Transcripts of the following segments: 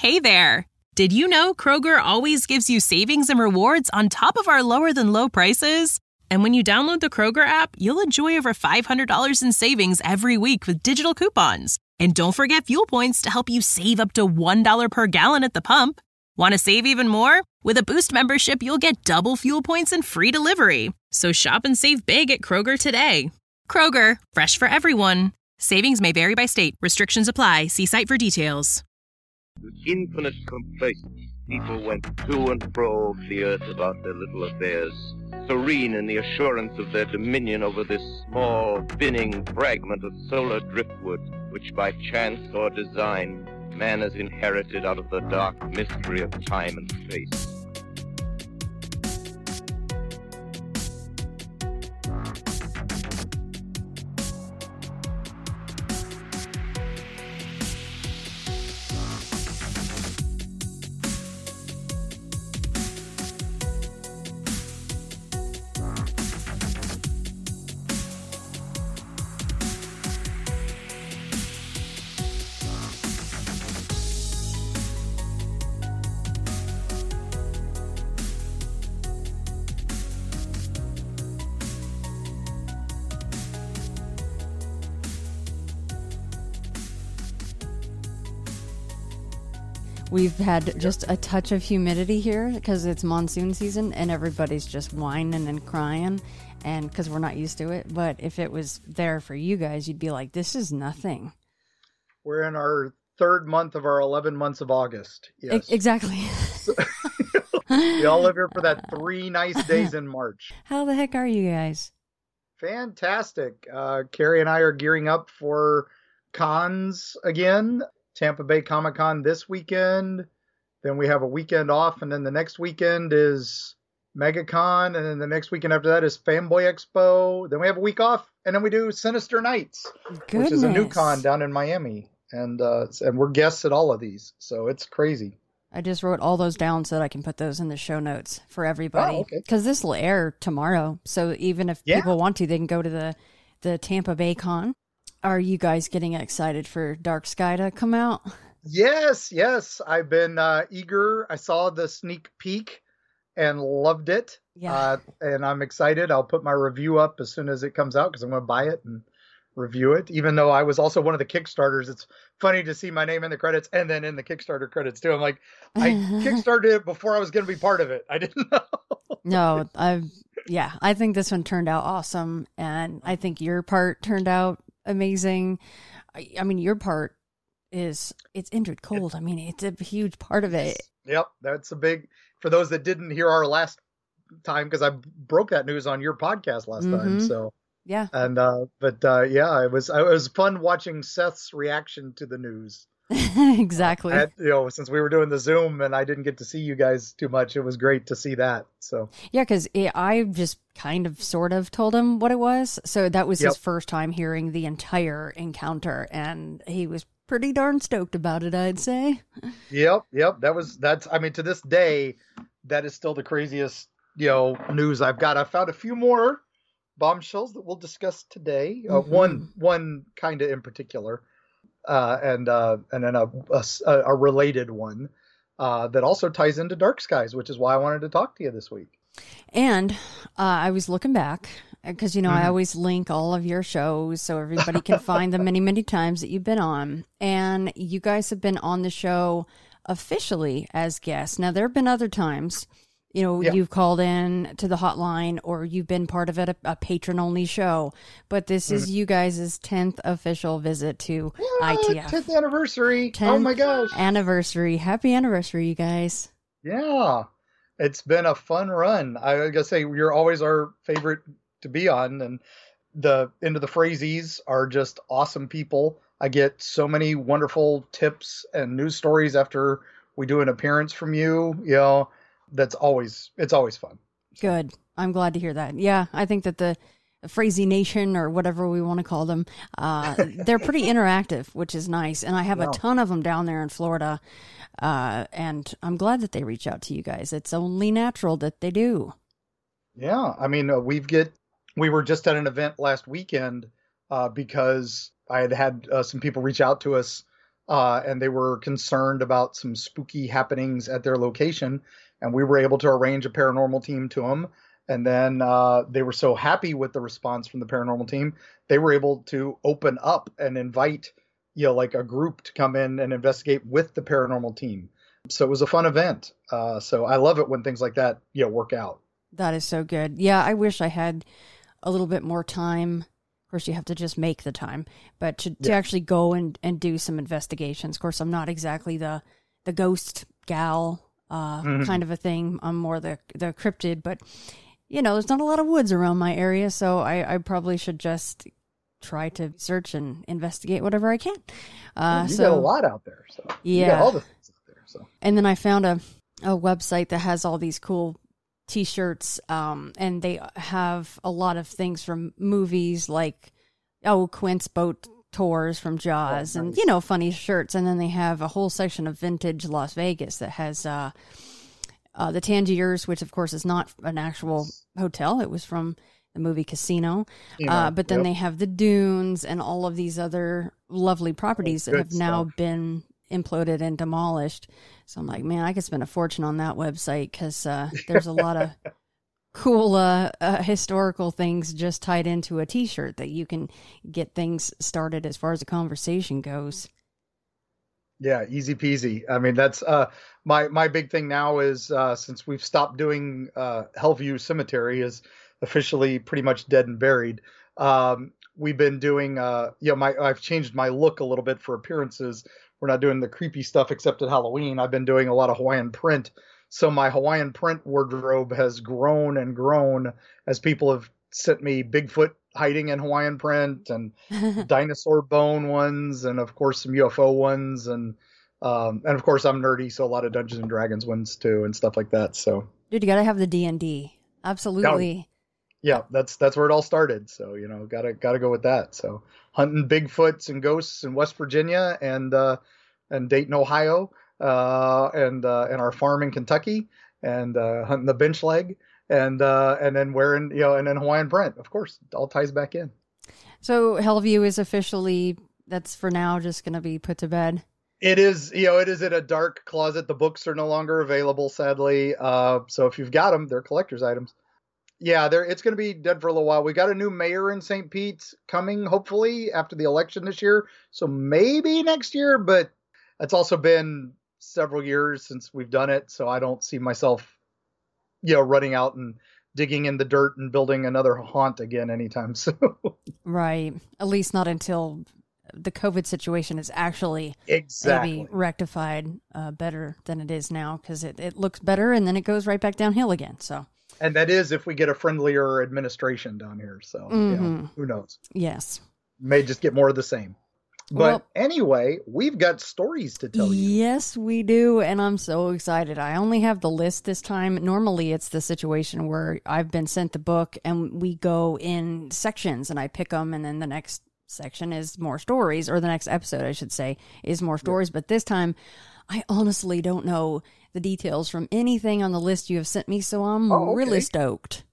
Hey there! Did you know Kroger always gives you savings and rewards on top of our lower-than-low prices? And when you download the Kroger app, you'll enjoy over $500 in savings every week with digital coupons. And don't forget fuel points to help you save up to $1 per gallon at the pump. Want to save even more? With a Boost membership, you'll get double fuel points and free delivery. So shop and save big at Kroger today. Kroger, fresh for everyone. Savings may vary by state. Restrictions apply. See site for details. With infinite complacence, people went to and fro the earth about their little affairs, serene in the assurance of their dominion over this small, spinning fragment of solar driftwood, which by chance or design man has inherited out of the dark mystery of time and space. We've had just a touch of humidity here because it's monsoon season and everybody's just whining and crying, and because we're not used to it. But if it was there for you guys, you'd be like, this is nothing. We're in our third month of our 11 months of August. Yes. Exactly. We all live here for that 3 nice days in March. How the heck are you guys? Fantastic. Carrie and I are gearing up for cons again. Tampa Bay Comic-Con this weekend. Then we have a weekend off, and then the next weekend is MegaCon, and then the next weekend after that is Fanboy Expo. Then we have a week off, and then we do Sinister Nights, which is a new con down in Miami. And we're guests at all of these, so it's crazy. I just wrote all those down so that I can put those in the show notes for everybody. Because this will air tomorrow, so even if people want to, they can go to the Tampa Bay Con. Are you guys getting excited for Dark Sky to come out? Yes. I've been eager. I saw the sneak peek and loved it. Yeah. And I'm excited. I'll put my review up as soon as it comes out because I'm going to buy it and review it. Even though I was also one of the Kickstarters, it's funny to see my name in the credits and then in the Kickstarter credits too. I'm like, I Kickstarted it before I was going to be part of it. I didn't know. No, I think this one turned out awesome. And I think your part turned out amazing. I mean, your part it's Indrid Cold. I mean, it's a huge part of it. Yep, that's a big, for those that didn't hear our last time, because I broke that news on your podcast last time. So yeah, and it was fun watching Seth's reaction to the news. Exactly. Since we were doing the Zoom and I didn't get to see you guys too much, it was great to see that. So yeah, because I just kind of sort of told him what it was. So that was his first time hearing the entire encounter, and he was pretty darn stoked about it, I'd say. Yep. That's I mean, to this day, that is still the craziest news I've got. I found a few more bombshells that we'll discuss today. One kind of in particular. And then a related one that also ties into Dark Skies, which is why I wanted to talk to you this week. And I was looking back because, I always link all of your shows so everybody can find the many, many times that you've been on. And you guys have been on the show officially as guests. Now, there have been other times, you've called in to the hotline or you've been part of a patron-only show. But this is you guys' 10th official visit to ITF. 10th anniversary. 10th oh, my gosh. Anniversary. Happy anniversary, you guys. Yeah. It's been a fun run. I gotta say, you're always our favorite to be on. And the Into the Phrases are just awesome people. I get so many wonderful tips and news stories after we do an appearance from you. It's always fun. Good. I'm glad to hear that. Yeah, I think that the Phrasey Nation or whatever we want to call them, they're pretty interactive, which is nice. And I have a ton of them down there in Florida. And I'm glad that they reach out to you guys. It's only natural that they do. Yeah. I mean, we were just at an event last weekend because I had some people reach out to us and they were concerned about some spooky happenings at their location, and we were able to arrange a paranormal team to them. And then they were so happy with the response from the paranormal team, they were able to open up and invite, like a group to come in and investigate with the paranormal team. So it was a fun event. So I love it when things like that, work out. That is so good. Yeah, I wish I had a little bit more time. Of course, you have to just make the time, but to actually go and do some investigations. Of course, I'm not exactly the ghost gal kind of a thing. I'm more the cryptid, but there's not a lot of woods around my area, so I probably should just try to search and investigate whatever I can. You got a lot out there, so you got all the things out there. So, and then I found a website that has all these cool T-shirts, and they have a lot of things from movies like Quint's boat tours from Jaws, and funny shirts. And then they have a whole section of vintage Las Vegas that has the Tangiers, which of course is not an actual hotel. It was from the movie Casino. But then they have the dunes and all of these other lovely properties that have now been imploded and demolished. So I'm like, man, I could spend a fortune on that website because there's a lot of cool historical things just tied into a T-shirt that you can get things started as far as the conversation goes. Yeah, easy peasy. I mean, that's my big thing now is since we've stopped doing Hellview Cemetery is officially pretty much dead and buried. We've been doing I've changed my look a little bit for appearances. We're not doing the creepy stuff except at Halloween. I've been doing a lot of Hawaiian print. So my Hawaiian print wardrobe has grown and grown as people have sent me Bigfoot hiding in Hawaiian print and dinosaur bone ones, and of course some UFO ones, and of course I'm nerdy, so a lot of Dungeons and Dragons ones too and stuff like that. So dude, you gotta have the D&D. Absolutely. Yeah, that's where it all started. So gotta go with that. So hunting Bigfoots and ghosts in West Virginia and Dayton, Ohio, and our farm in Kentucky, and hunting the bench leg, and then wearing and then Hawaiian print. Of course, it all ties back in. So Hellview is officially, that's for now just going to be put to bed. It is, it is in a dark closet. The books are no longer available, sadly. So if you've got them, they're collector's items. Yeah, it's going to be dead for a little while. We got a new mayor in St. Pete coming, hopefully, after the election this year. So maybe next year, but it's also been several years since we've done it. So I don't see myself, running out and digging in the dirt and building another haunt again anytime soon. Right. At least not until the COVID situation is actually maybe rectified better than it is now, because it looks better and then it goes right back downhill again. So. And that is if we get a friendlier administration down here. So who knows? Yes. May just get more of the same. But anyway, we've got stories to tell you. Yes, we do. And I'm so excited. I only have the list this time. Normally, it's the situation where I've been sent the book and we go in sections and I pick them. And then the next section is more stories, or the next episode, I should say, is more stories. Yeah. But this time, I honestly don't know the details from anything on the list you have sent me. So I'm really stoked.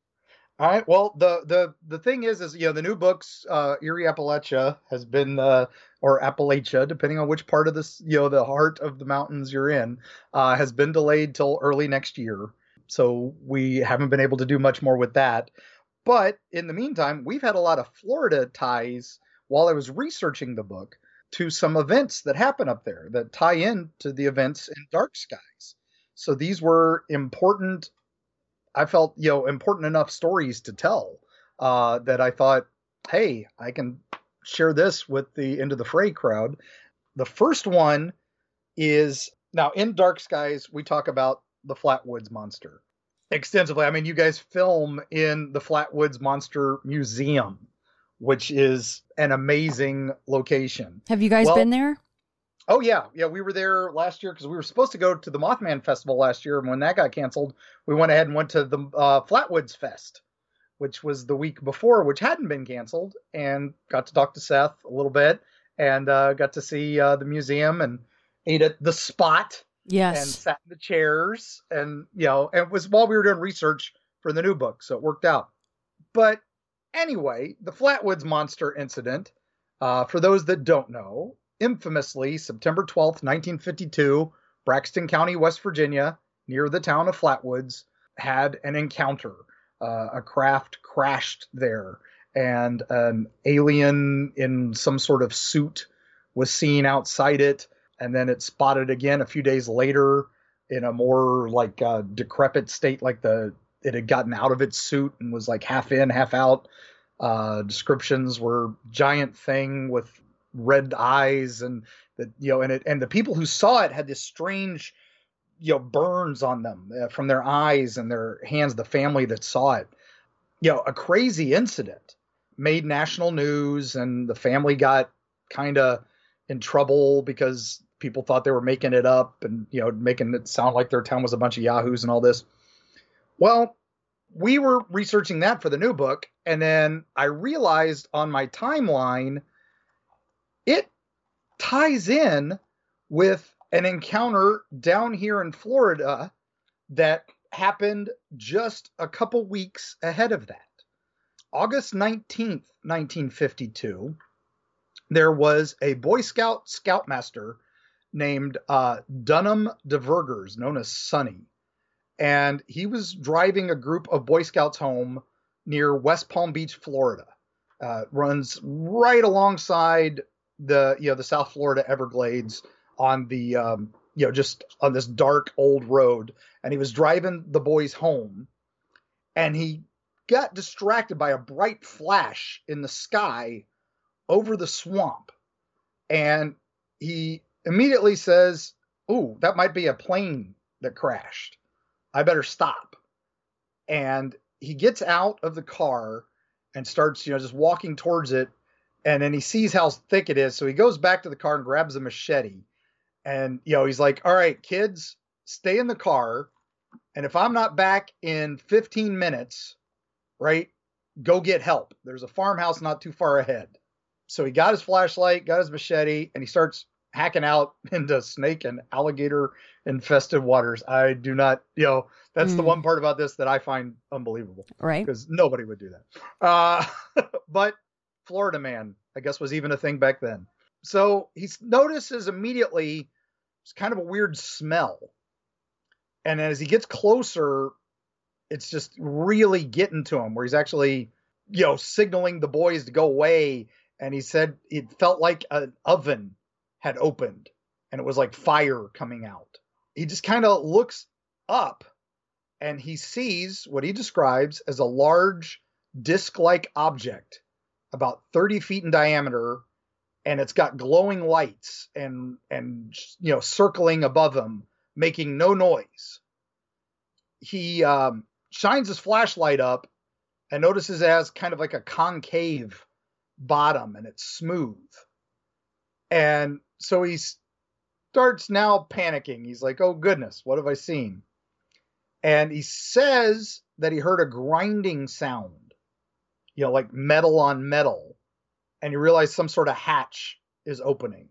All right. Well, the thing is the new books, Erie Appalachia has been, or Appalachia, depending on which part of this, the heart of the mountains you're in, has been delayed till early next year. So we haven't been able to do much more with that. But in the meantime, we've had a lot of Florida ties while I was researching the book to some events that happen up there that tie in to the events in Dark Skies. So these were important. I felt, important enough stories to tell that I thought, hey, I can share this with the Into the Fray crowd. The first one is, now in Dark Skies, we talk about the Flatwoods Monster extensively. I mean, you guys film in the Flatwoods Monster Museum, which is an amazing location. Have you guys been there? Oh, yeah. Yeah, we were there last year because we were supposed to go to the Mothman Festival last year. And when that got canceled, we went ahead and went to the Flatwoods Fest, which was the week before, which hadn't been canceled, and got to talk to Seth a little bit and got to see the museum and ate at the Spot. Yes. And sat in the chairs. And, and it was while we were doing research for the new book. So it worked out. But anyway, the Flatwoods Monster incident, for those that don't know, infamously, September 12th, 1952, Braxton County, West Virginia, near the town of Flatwoods, had an encounter. A craft crashed there, and an alien in some sort of suit was seen outside it, and then it spotted again a few days later in a more like decrepit state, like it had gotten out of its suit and was like half in, half out. Descriptions were giant thing with red eyes, and the people who saw it had this strange, burns on them from their eyes and their hands. The family that saw it, a crazy incident, made national news, and the family got kind of in trouble because people thought they were making it up and, making it sound like their town was a bunch of yahoos and all this. Well, we were researching that for the new book, and then I realized on my timeline, it ties in with an encounter down here in Florida that happened just a couple weeks ahead of that. August 19th, 1952, there was a Boy Scout scoutmaster named Dunham DeVergers, known as Sonny. And he was driving a group of Boy Scouts home near West Palm Beach, Florida. Runs right alongside the South Florida Everglades on the, just on this dark old road. And he was driving the boys home, and he got distracted by a bright flash in the sky over the swamp. And he immediately says, "Ooh, that might be a plane that crashed. I better stop." And he gets out of the car and starts, just walking towards it. And then he sees how thick it is. So he goes back to the car and grabs a machete. And, he's like, "All right, kids, stay in the car. And if I'm not back in 15 minutes, right, go get help. There's a farmhouse not too far ahead." So he got his flashlight, got his machete, and he starts hacking out into snake and alligator infested waters. I do not, that's the one part about this that I find unbelievable. Right. Because nobody would do that. But Florida man, I guess, was even a thing back then. So he notices immediately it's kind of a weird smell. And as he gets closer, it's just really getting to him, where he's actually, signaling the boys to go away. And he said it felt like an oven had opened and it was like fire coming out. He just kind of looks up and he sees what he describes as a large disc-like object about 30 feet in diameter, and it's got glowing lights and circling above him, making no noise. He shines his flashlight up and notices it has kind of like a concave bottom and it's smooth. And so he starts now panicking. He's like, "Oh goodness, what have I seen?" And he says that he heard a grinding sound, like metal on metal. And he realized some sort of hatch is opening.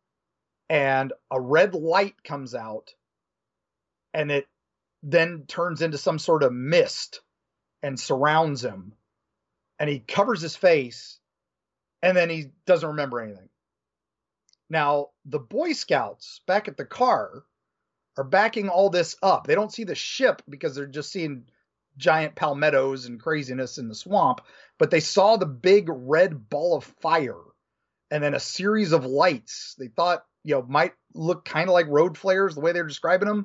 And a red light comes out, and it then turns into some sort of mist and surrounds him. And he covers his face, and then he doesn't remember anything. Now, the Boy Scouts back at the car are backing all this up. They don't see the ship because they're just seeing giant palmettos and craziness in the swamp, but they saw the big red ball of fire and then a series of lights they thought, might look kind of like road flares, the way they're describing them.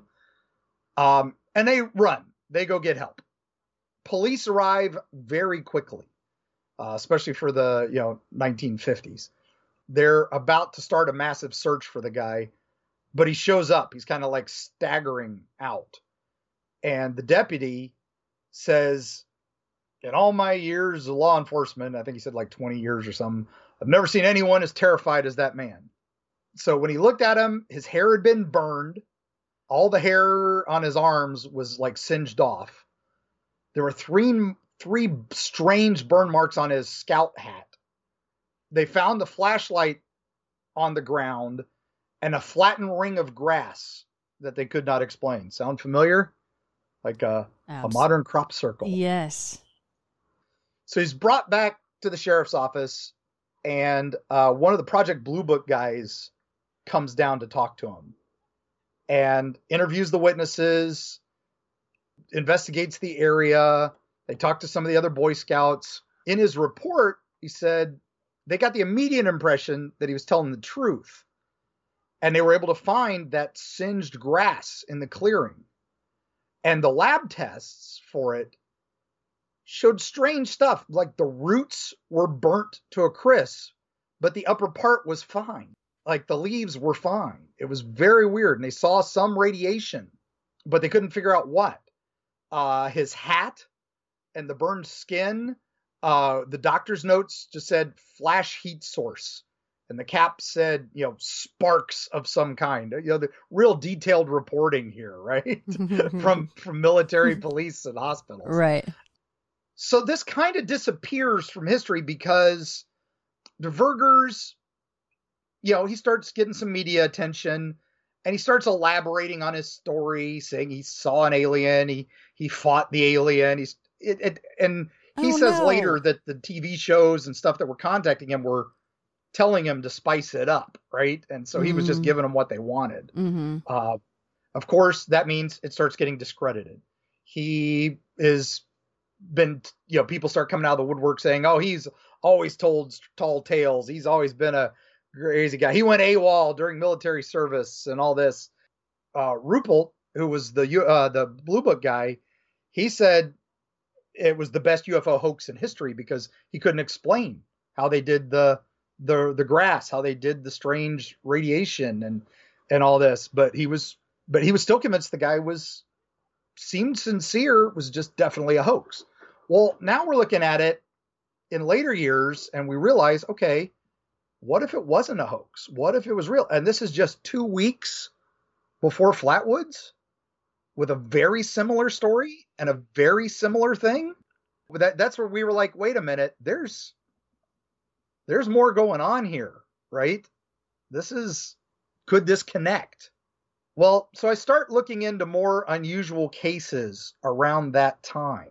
And they run. They go get help. Police arrive very quickly, especially for the 1950s. They're about to start a massive search for the guy, but he shows up. He's kind of like staggering out. And the deputy says, "In all my years of law enforcement," I think he said like 20 years or something, "I've never seen anyone as terrified as that man." So when he looked at him, his hair had been burned. All the hair on his arms was like singed off. There were three strange burn marks on his scout hat. They found the flashlight on the ground and a flattened ring of grass that they could not explain. Sound familiar? Like a modern crop circle. Yes. So he's brought back to the sheriff's office, and one of the Project Blue Book guys comes down to talk to him and interviews the witnesses, investigates the area. They talk to some of the other Boy Scouts. In his report, he said they got the immediate impression that he was telling the truth. And they were able to find that singed grass in the clearing. And the lab tests for it showed strange stuff, like the roots were burnt to a crisp, but the upper part was fine. Like the leaves were fine. It was very weird. And they saw some radiation, but they couldn't figure out what. His hat and the burned skin, the doctor's notes just said flash heat source. And the cap said, sparks of some kind. The real detailed reporting here, right? from military, police, and hospitals. Right. So this kind of disappears from history because DeVurgers, he starts getting some media attention, and he starts elaborating on his story, saying he saw an alien, he fought the alien. And he says later that the TV shows and stuff that were contacting him were telling him to spice it up, right? And so he was just giving them what they wanted. Mm-hmm. Of course, that means it starts getting discredited. He is been, people start coming out of the woodwork saying, oh, he's always told tall tales. He's always been a crazy guy. He went AWOL during military service and all this. Ruppelt, who was the Blue Book guy, he said it was the best UFO hoax in history because he couldn't explain how they did the grass, how they did the strange radiation and all this. But he was still convinced the guy seemed sincere, was just definitely a hoax. Well, now we're looking at it in later years and we realize, okay, what if it wasn't a hoax? What if it was real? And this is just 2 weeks before Flatwoods with a very similar story and a very similar thing. That's where we were like, wait a minute, there's more going on here, right? Could this connect? Well, so I start looking into more unusual cases around that time.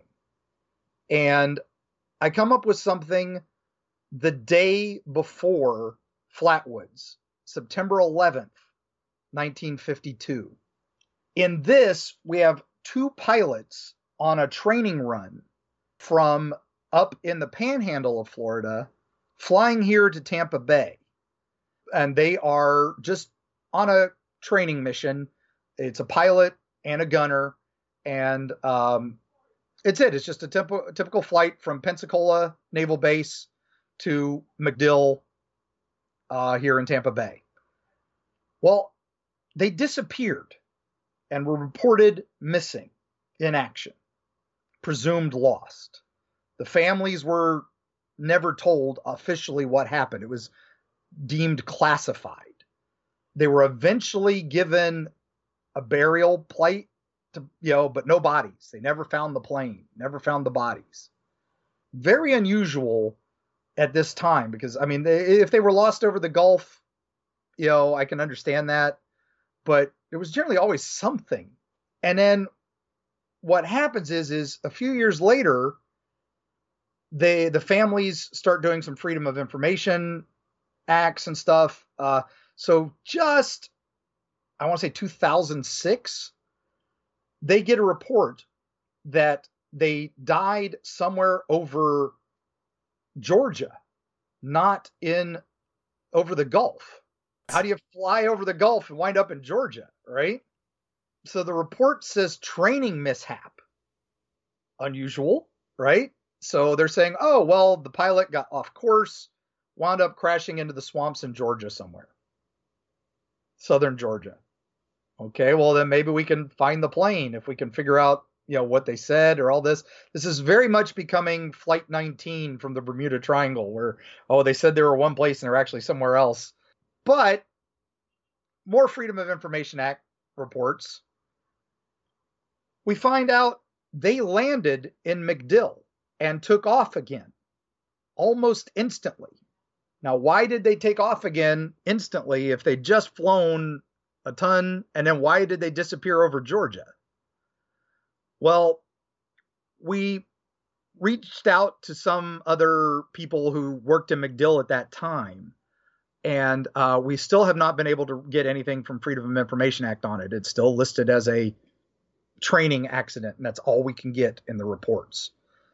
And I come up with something the day before Flatwoods, September 11th, 1952. In this, we have 2 pilots on a training run from up in the panhandle of Florida, flying here to Tampa Bay. And they are just on a training mission. It's a pilot and a gunner. And it's just a typical flight from Pensacola Naval Base to MacDill here in Tampa Bay. Well, they disappeared and were reported missing in action, presumed lost. The families were never told officially what happened. It was deemed classified. They were eventually given a burial plate but no bodies. They never found the plane, never found the bodies. Very unusual at this time because, if they were lost over the Gulf, I can understand that, but there was generally always something. And then what happens is a few years later, the families start doing some Freedom of Information acts and stuff. So just, I want to say 2006, they get a report that they died somewhere over Georgia, not over the Gulf. How do you fly over the Gulf and wind up in Georgia, right? So the report says training mishap. Unusual, right? So they're saying, oh, well, the pilot got off course, wound up crashing into the swamps in Georgia somewhere. Southern Georgia. Okay, well, then maybe we can find the plane if we can figure out, what they said or all this. This is very much becoming Flight 19 from the Bermuda Triangle where, they said they were one place and they're actually somewhere else. But more Freedom of Information Act reports. We find out they landed in MacDill and took off again almost instantly. Now, why did they take off again instantly if they'd just flown a ton? And then why did they disappear over Georgia? Well, we reached out to some other people who worked in MacDill at that time, and we still have not been able to get anything from Freedom of Information Act on it. It's still listed as a training accident, and that's all we can get in the reports.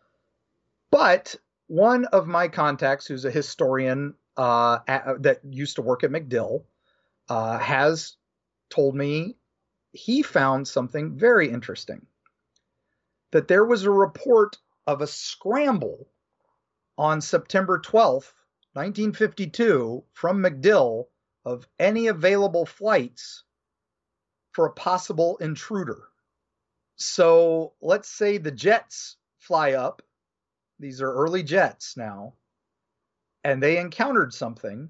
But one of my contacts, who's a historian that used to work at MacDill, has told me he found something very interesting. That there was a report of a scramble on September 12th, 1952, from MacDill of any available flights for a possible intruder. So let's say the jets fly up. These are early jets now. And they encountered something.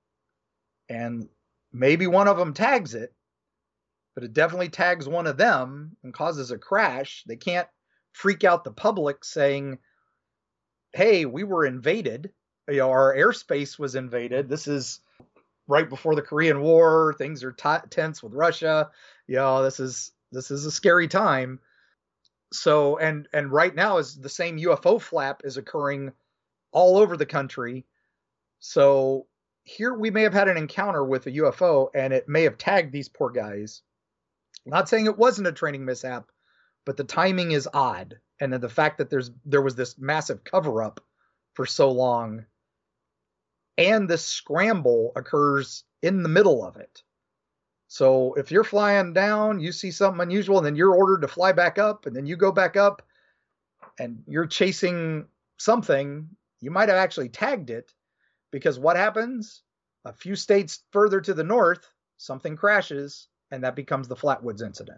And maybe one of them tags it. But it definitely tags one of them and causes a crash. They can't freak out the public saying, hey, we were invaded. You know, our airspace was invaded. This is right before the Korean War. Things are tense with Russia. You know, this is a scary time. So, and right now is the same UFO flap is occurring all over the country. So here we may have had an encounter with a UFO and it may have tagged these poor guys. I'm not saying it wasn't a training mishap, but the timing is odd. And then the fact that there was this massive cover up for so long and this scramble occurs in the middle of it. So if you're flying down, you see something unusual, and then you're ordered to fly back up, and then you go back up and you're chasing something, you might have actually tagged it, because what happens? A few states further to the north, something crashes, and that becomes the Flatwoods incident.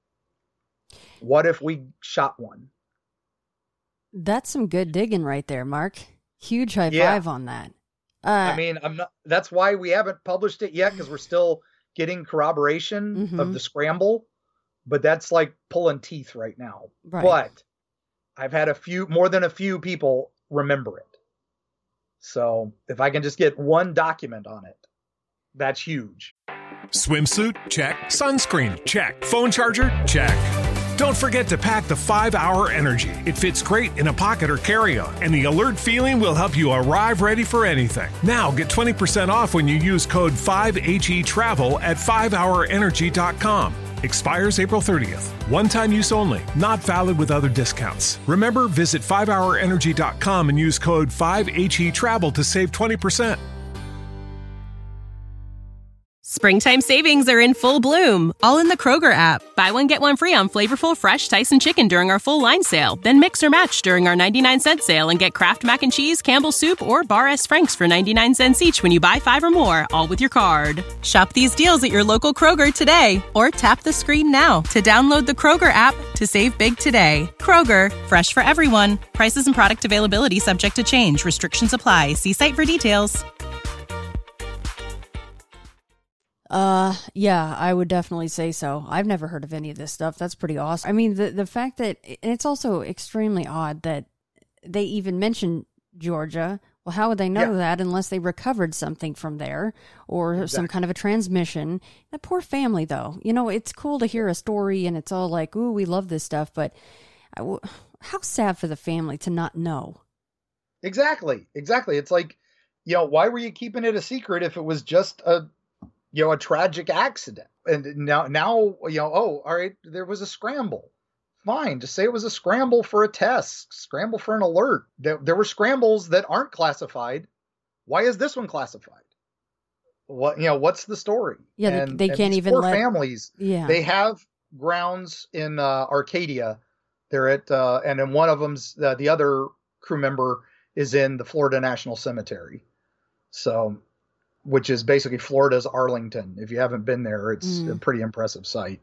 What if we shot one? That's some good digging right there, Mark. Huge high five on that. I mean, that's why we haven't published it yet, because we're still getting corroboration of the scramble, but that's like pulling teeth right now. Right. But I've had more than a few people remember it. So if I can just get one document on it, that's huge. Swimsuit? Check. Sunscreen? Check. Phone charger? Check. Don't forget to pack the 5-Hour Energy. It fits great in a pocket or carry-on, and the alert feeling will help you arrive ready for anything. Now get 20% off when you use code 5HETRAVEL at 5hourenergy.com. Expires April 30th. One-time use only. Not valid with other discounts. Remember, visit 5hourenergy.com and use code 5HETRAVEL to save 20%. Springtime savings are in full bloom, all in the Kroger app. Buy one, get one free on flavorful, fresh Tyson chicken during our full line sale. Then mix or match during our 99-cent sale and get Kraft Mac and Cheese, Campbell's Soup, or Bar S. Frank's for 99 cents each when you buy 5 or more, all with your card. Shop these deals at your local Kroger today, or tap the screen now to download the Kroger app to save big today. Kroger, fresh for everyone. Prices and product availability subject to change. Restrictions apply. See site for details. Yeah, I would definitely say so. I've never heard of any of this stuff. That's pretty awesome. I mean, the fact that, and it's also extremely odd that they even mentioned Georgia. Well, how would they know that unless they recovered something from there or some kind of a transmission? That poor family, though. You know, it's cool to hear a story and it's all like, ooh, we love this stuff, but how sad for the family to not know. Exactly. It's like, you know, why were you keeping it a secret if it was just a tragic accident? And now, you know, oh, all right, there was a scramble. Fine, just say it was a scramble for a test, scramble for an alert. There were scrambles that aren't classified. Why is this one classified? What's the story? Yeah, they can't even let families. Yeah, they have grounds in Arcadia. They're at, and then one of them's the other crew member is in the Florida National Cemetery. So, which is basically Florida's Arlington. If you haven't been there, it's a pretty impressive site.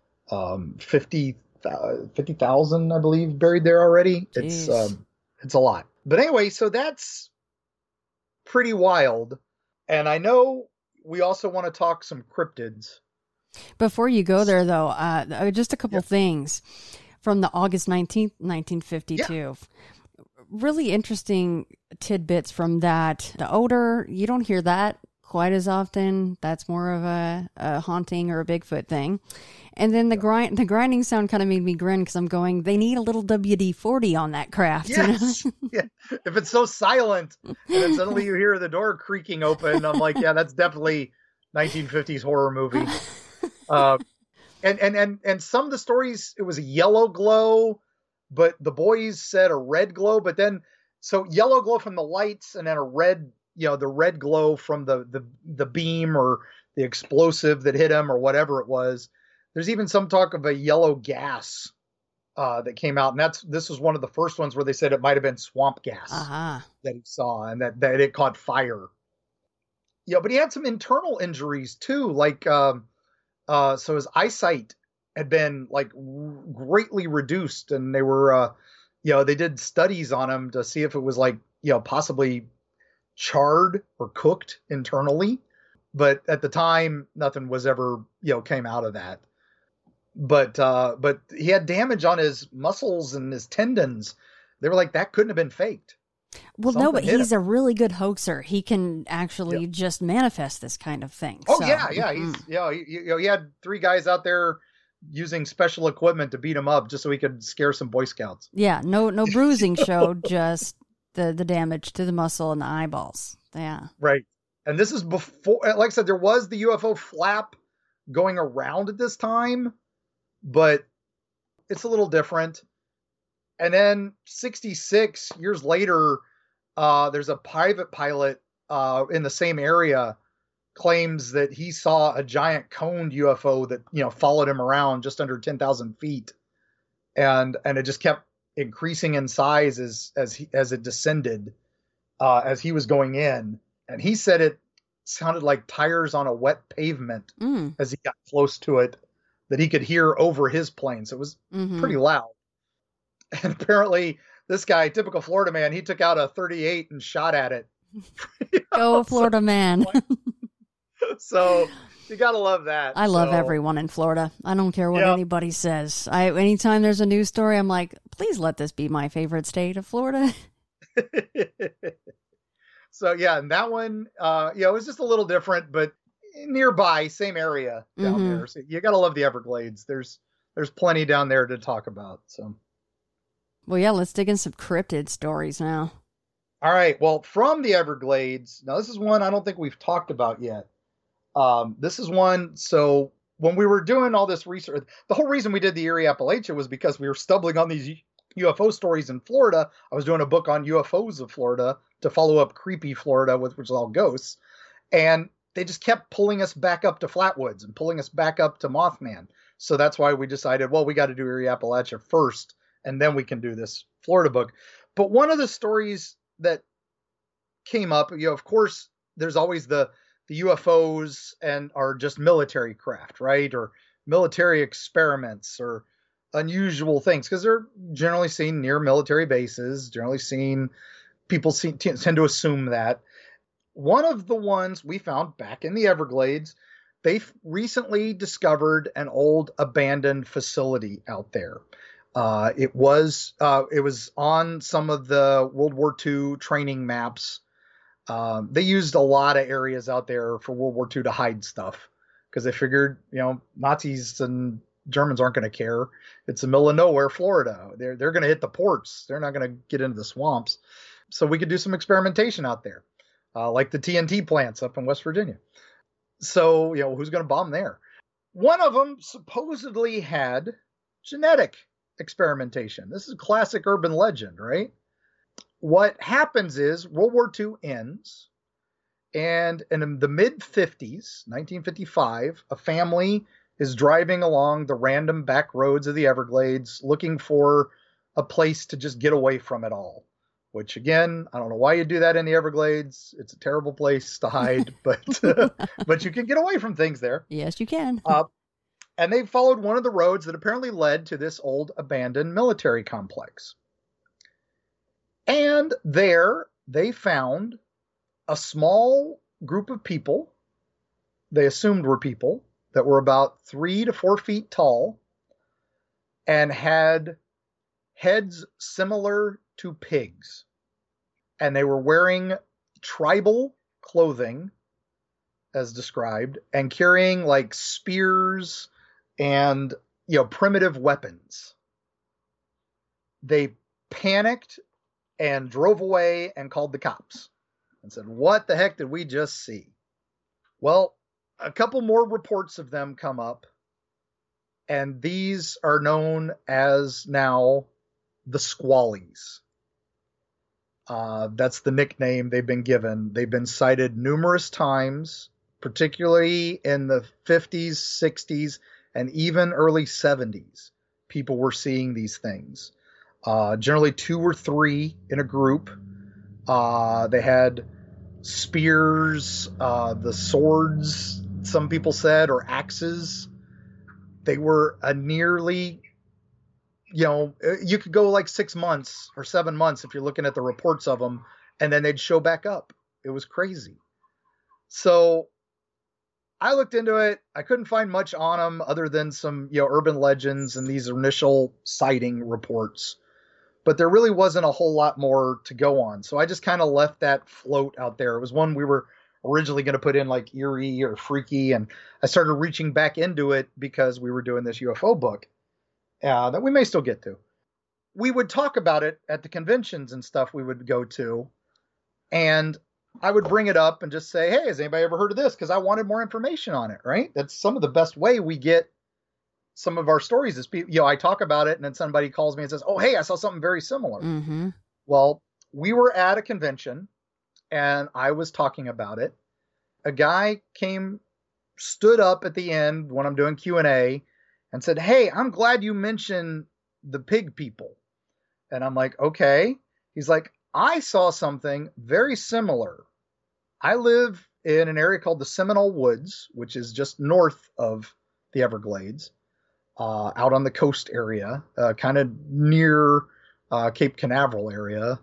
50,000, I believe, buried there already. Jeez. It's a lot. But anyway, so that's pretty wild. And I know we also want to talk some cryptids. Before you go there, though, just a couple things from the August 19th, 1952. Yeah. Really interesting tidbits from that. The odor, you don't hear that quite as often. That's more of a haunting or a Bigfoot thing. And then the grinding sound kind of made me grin because I'm going, they need a little WD-40 on that craft. Yes. Yeah. If it's so silent and then suddenly you hear the door creaking open, I'm like, yeah, that's definitely 1950s horror movie. And some of the stories, it was a yellow glow, but the boys said a red glow. But then, so yellow glow from the lights and then a red, the red glow from the beam or the explosive that hit him or whatever it was. There's even some talk of a yellow gas that came out, and this was one of the first ones where they said it might have been swamp gas that he saw, and that it caught fire. Yeah, but he had some internal injuries too, like so his eyesight had been like greatly reduced, and they were they did studies on him to see if it was like possibly charred or cooked internally, but at the time nothing was ever came out of that. But he had damage on his muscles and his tendons. They were like, that couldn't have been faked. Well, no, but he's a really good hoaxer. He can actually just manifest this kind of thing. Oh, so. Yeah. He had 3 guys out there using special equipment to beat him up just so he could scare some Boy Scouts. Yeah, no bruising showed, just the damage to the muscle and the eyeballs. Yeah. Right. And this is before, like I said, there was the UFO flap going around at this time, but it's a little different. And then 66 years later, there's a private pilot in the same area claims that he saw a giant coned UFO that, followed him around just under 10,000 feet. And it just kept increasing in size as it descended, as he was going in. And he said it sounded like tires on a wet pavement as he got close to it, that he could hear over his plane. So it was pretty loud. And apparently this guy, typical Florida man, he took out a .38 and shot at it. Go Florida man. So you got to love that. I love everyone in Florida. I don't care what anybody says. Anytime there's a news story, I'm like, please let this be my favorite state of Florida. So yeah, and that one, it was just a little different, but nearby, same area down there. So you got to love the Everglades. There's plenty down there to talk about. So. Well, yeah, let's dig in some cryptid stories now. All right. Well, from the Everglades, now this is one I don't think we've talked about yet. This is one. So when we were doing all this research, the whole reason we did the Erie Appalachia was because we were stumbling on these UFO stories in Florida. I was doing a book on UFOs of Florida to follow up Creepy Florida, which is all ghosts. And they just kept pulling us back up to Flatwoods and pulling us back up to Mothman. So that's why we decided, well, we got to do Erie Appalachia first, and then we can do this Florida book. But one of the stories that came up, of course, there's always the UFOs and are just military craft, right? Or military experiments or unusual things, because they're generally seen near military bases, people tend to assume that. One of the ones we found back in the Everglades, they've recently discovered an old abandoned facility out there. It was on some of the World War II training maps. They used a lot of areas out there for World War II to hide stuff because they figured, Nazis and Germans aren't going to care. It's the middle of nowhere, Florida. They're going to hit the ports. They're not going to get into the swamps. So we could do some experimentation out there, like the TNT plants up in West Virginia. So, who's going to bomb there? One of them supposedly had genetic experimentation. This is classic urban legend, right? What happens is World War II ends, and in the mid-50s, 1955, a family is driving along the random back roads of the Everglades looking for a place to just get away from it all. Which, again, I don't know why you do that in the Everglades. It's a terrible place to hide, but you can get away from things there. Yes, you can. And they followed one of the roads that apparently led to this old abandoned military complex. And there they found a small group of people, they assumed were people, that were about 3 to 4 feet tall and had heads similar to pigs. And they were wearing tribal clothing as described, and carrying like spears and, primitive weapons. They panicked and drove away and called the cops and said, "What the heck did we just see?" Well, a couple more reports of them come up, and these are known as now the Squallies. That's the nickname they've been given. They've been cited numerous times, particularly in the 50s, 60s, and even early 70s. People were seeing these things. Generally 2 or 3 in a group. They had spears, the swords, some people said, or axes. They were a nearly, you could go like 6 months or 7 months if you're looking at the reports of them, and then they'd show back up. It was crazy. So I looked into it. I couldn't find much on them other than some, urban legends and these initial sighting reports. But there really wasn't a whole lot more to go on. So I just kind of left that float out there. It was one we were originally going to put in like eerie or freaky. And I started reaching back into it because we were doing this UFO book that we may still get to. We would talk about it at the conventions and stuff we would go to. And I would bring it up and just say, "Hey, has anybody ever heard of this?" Because I wanted more information on it, right? That's some of the best way we get some of our stories is, I talk about it and then somebody calls me and says, "Oh, hey, I saw something very similar." Mm-hmm. Well, we were at a convention and I was talking about it. A guy stood up at the end when I'm doing Q&A and said, "Hey, I'm glad you mentioned the pig people." And I'm like, "Okay." He's like, "I saw something very similar. I live in an area called the Seminole Woods, which is just north of the Everglades. Out on the coast area, kind of near Cape Canaveral area."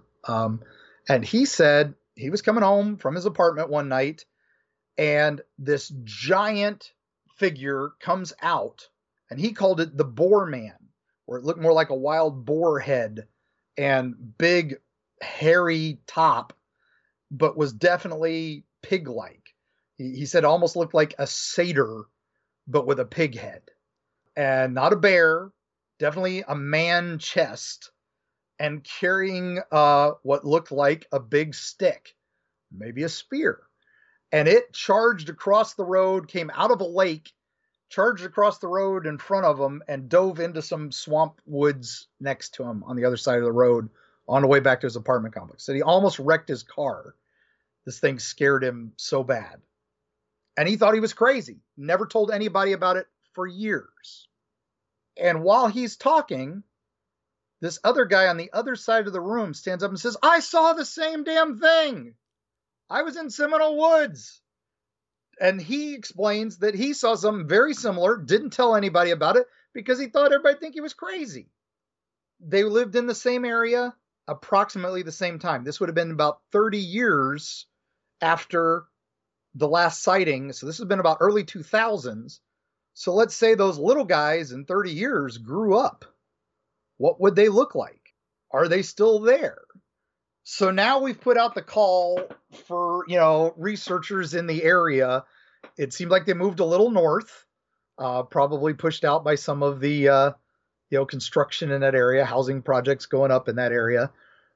And he said he was coming home from his apartment one night and this giant figure comes out, and he called it the Boar Man, where it looked more like a wild boar head and big hairy top, but was definitely pig-like. He said it almost looked like a satyr, but with a pig head. And not a bear, definitely a man chest, and carrying what looked like a big stick, maybe a spear. And it charged across the road, came out of a lake, charged across the road in front of him, and dove into some swamp woods next to him on the other side of the road on the way back to his apartment complex. So he almost wrecked his car. This thing scared him so bad. And he thought he was crazy. Never told anybody about it for years. And while he's talking, this other guy on the other side of the room stands up and says, "I saw the same damn thing. I was in Seminole Woods." And he explains that he saw something very similar, didn't tell anybody about it because he thought everybody would think he was crazy. They lived in the same area, approximately the same time. This would have been about 30 years after the last sighting. So this has been about early 2000s. So let's say those little guys in 30 years grew up. What would they look like? Are they still there? So now we've put out the call for, researchers in the area. It seemed like they moved a little north, probably pushed out by some of the, construction in that area, housing projects going up in that area.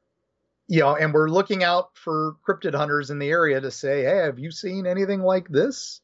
And we're looking out for cryptid hunters in the area to say, "Hey, have you seen anything like this?"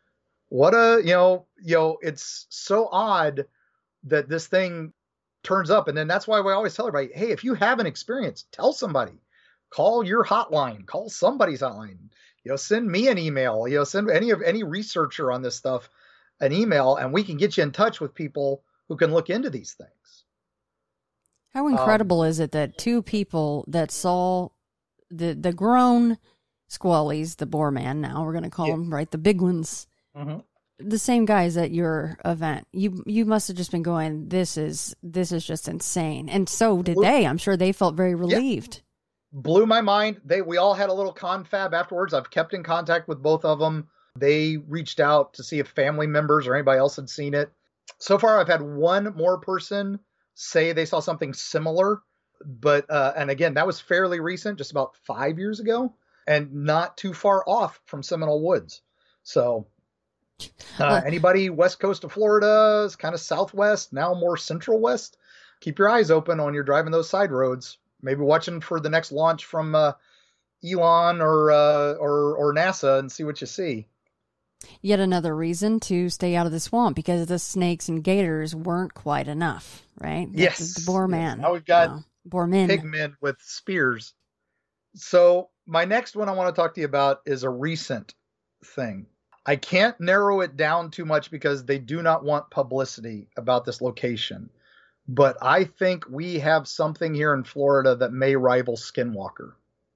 It's so odd that this thing turns up. And then that's why we always tell everybody, "Hey, if you have an experience, tell somebody. Call your hotline, call somebody's hotline, send me an email, send any researcher on this stuff an email, and we can get you in touch with people who can look into these things." How incredible is it that 2 people that saw the grown Squallies, the Boar Man, now we're going to call them, right? The big ones, the same guys at your event. You must have just been going, this is just insane. And so did they. I'm sure they felt very relieved. Yeah. Blew my mind. We all had a little confab afterwards. I've kept in contact with both of them. They reached out to see if family members or anybody else had seen it. So far, I've had one more person say they saw something similar, but and again, that was fairly recent, just about 5 years ago, and not too far off from Seminole Woods. So anybody west coast of Florida is kind of southwest, now more central west. Keep your eyes open when you're driving those side roads. Maybe watching for the next launch from Elon or NASA and see what you see. Yet another reason to stay out of the swamp, because the snakes and gators weren't quite enough, right? Yes. The boar man. Now we've got boar men. Pigmen with spears. So my next one I want to talk to you about is a recent thing. I can't narrow it down too much because they do not want publicity about this location. But I think we have something here in Florida that may rival Skinwalker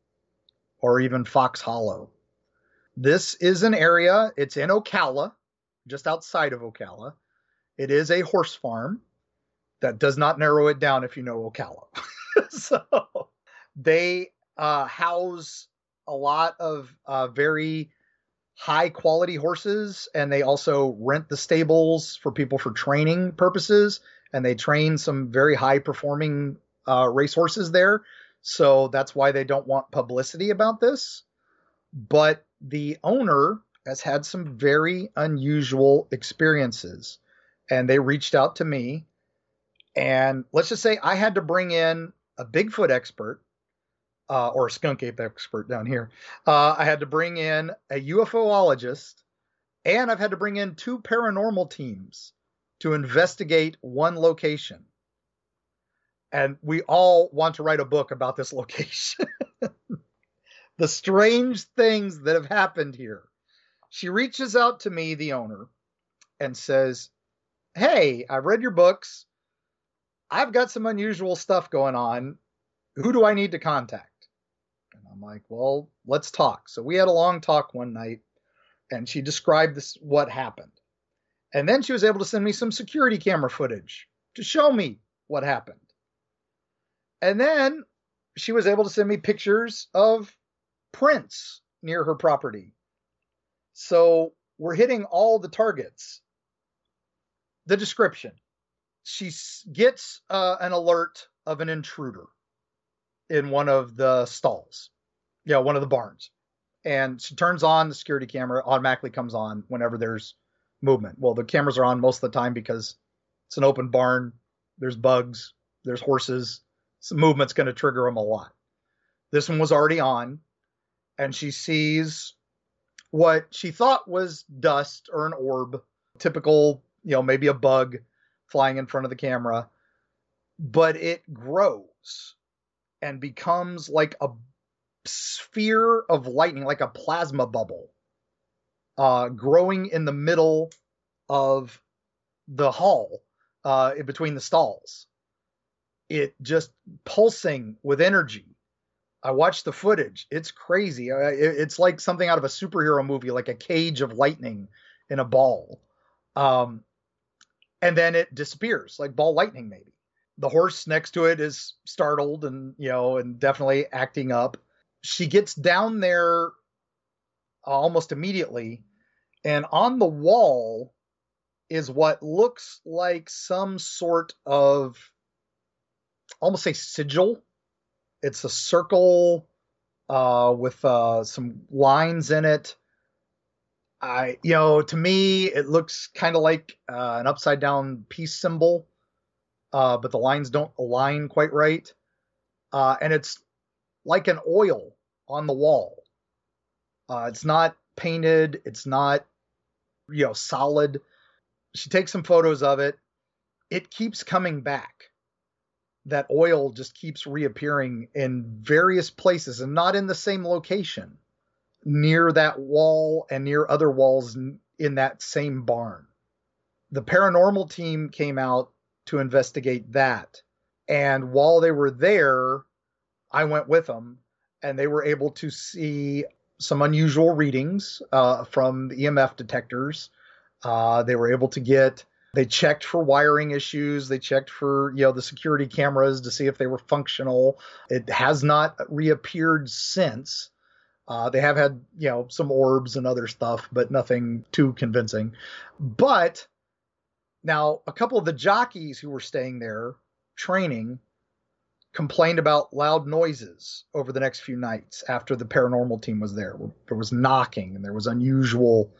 or even Fox Hollow. This is an area, it's in Ocala, just outside of Ocala. It is a horse farm. That does not narrow it down if you know Ocala. So they house a lot of very high quality horses, and they also rent the stables for people for training purposes, and they train some very high performing racehorses there. So that's why they don't want publicity about this. But the owner has had some very unusual experiences, and they reached out to me. And let's just say I had to bring in a Bigfoot expert, or a skunk ape expert down here. I had to bring in a UFOologist, and I've had to bring in 2 paranormal teams to investigate one location. And we all want to write a book about this location. The strange things that have happened here. She reaches out to me, the owner, and says, "Hey, I've read your books. I've got some unusual stuff going on. Who do I need to contact?" And I'm like, "Well, let's talk." So we had a long talk one night, and she described what happened. And then she was able to send me some security camera footage to show me what happened. And then she was able to send me pictures of prints near her property. So we're hitting all the targets. The description. She gets an alert of an intruder in one of the stalls. Yeah, one of the barns. And she turns on the security camera, automatically comes on whenever there's movement. Well, the cameras are on most of the time because it's an open barn. There's bugs. There's horses. Some movement's going to trigger them a lot. This one was already on. And she sees what she thought was dust or an orb. Typical, maybe a bug flying in front of the camera. But it grows and becomes like a sphere of lightning, like a plasma bubble, growing in the middle of the hall, in between the stalls. It just pulsing with energy. I watched the footage. It's crazy. It's like something out of a superhero movie, like a cage of lightning in a ball. And then it disappears, like ball lightning maybe. The horse next to it is startled and, and definitely acting up. She gets down there almost immediately, and on the wall is what looks like some sort of, almost a sigil. It's a circle with some lines in it. To me, it looks kind of like an upside down peace symbol, but the lines don't align quite right. And it's like an oil on the wall. It's not painted. It's not, solid. She takes some photos of it. It keeps coming back. That oil just keeps reappearing in various places and not in the same location, near that wall and near other walls in that same barn. The paranormal team came out to investigate that. And while they were there, I went with them, and they were able to see some unusual readings from the EMF detectors. They were able to they checked for wiring issues. They checked for, the security cameras to see if they were functional. It has not reappeared since. They have had, some orbs and other stuff, but nothing too convincing. But now a couple of the jockeys who were staying there training complained about loud noises over the next few nights after the paranormal team was there. There was knocking and there was unusual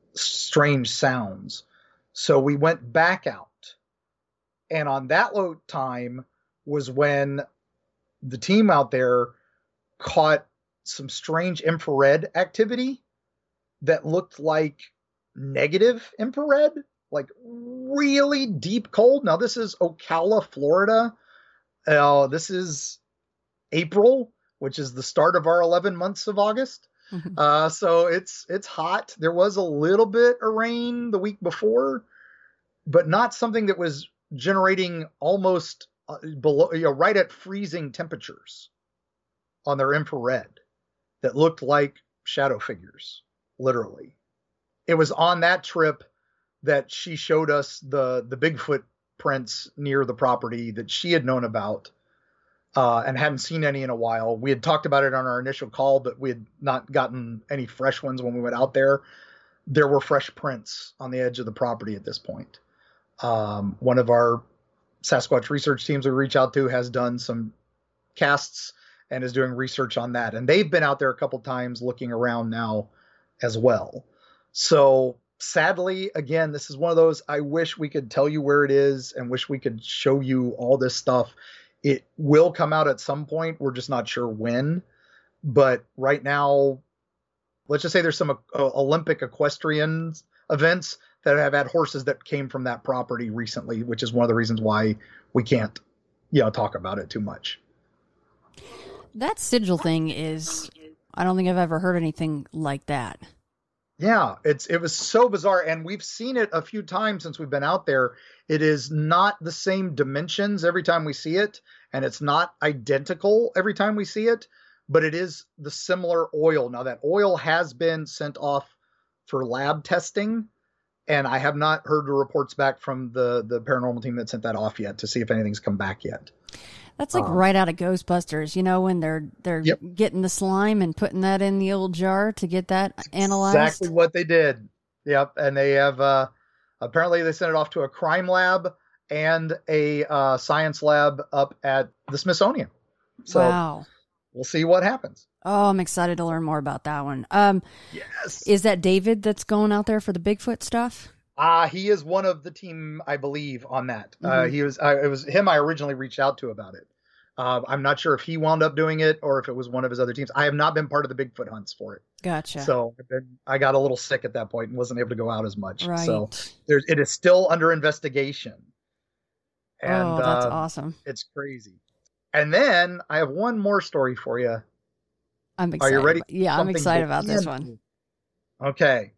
strange sounds. So we went back out. And on that low time was when the team out there caught some strange infrared activity that looked like negative infrared, like really deep cold. Now, this is Ocala, Florida. This is April, which is the start of our 11 months of August. So it's hot. There was a little bit of rain the week before, but not something that was generating almost below, right at freezing temperatures on their infrared that looked like shadow figures, literally. It was on that trip that she showed us the Bigfoot prints near the property that she had known about and hadn't seen any in a while. We had talked about it on our initial call, but we had not gotten any fresh ones when we went out there. There were fresh prints on the edge of the property at this point. One of our Sasquatch research teams we reach out to has done some casts and is doing research on that. And they've been out there a couple times looking around now as well. So sadly, again, this is one of those, I wish we could tell you where it is and wish we could show you all this stuff. It will come out at some point. We're just not sure when. But right now, let's just say there's some Olympic equestrian events that have had horses that came from that property recently, which is one of the reasons why we can't, talk about it too much. That sigil thing is, I don't think I've ever heard anything like that. Yeah, it was so bizarre, and we've seen it a few times since we've been out there. It is not the same dimensions every time we see it, and it's not identical every time we see it, but it is the similar oil. Now, that oil has been sent off for lab testing, and I have not heard the reports back from the paranormal team that sent that off yet to see if anything's come back yet. That's like right out of Ghostbusters, when they're getting the slime and putting that in the old jar to get that analyzed. Exactly what they did. Yep, and they have apparently they sent it off to a crime lab and a science lab up at the Smithsonian. So wow. We'll see what happens. Oh, I'm excited to learn more about that one. Yes. Is that David that's going out there for the Bigfoot stuff? He is one of the team, I believe, on that. Mm-hmm. It was him I originally reached out to about it. I'm not sure if he wound up doing it or if it was one of his other teams. I have not been part of the Bigfoot hunts for it. Gotcha. So I got a little sick at that point and wasn't able to go out as much. Right. So it is still under investigation. And, that's awesome. It's crazy. And then I have one more story for you. I'm excited. Are you ready? Yeah, I'm excited about this one. Okay.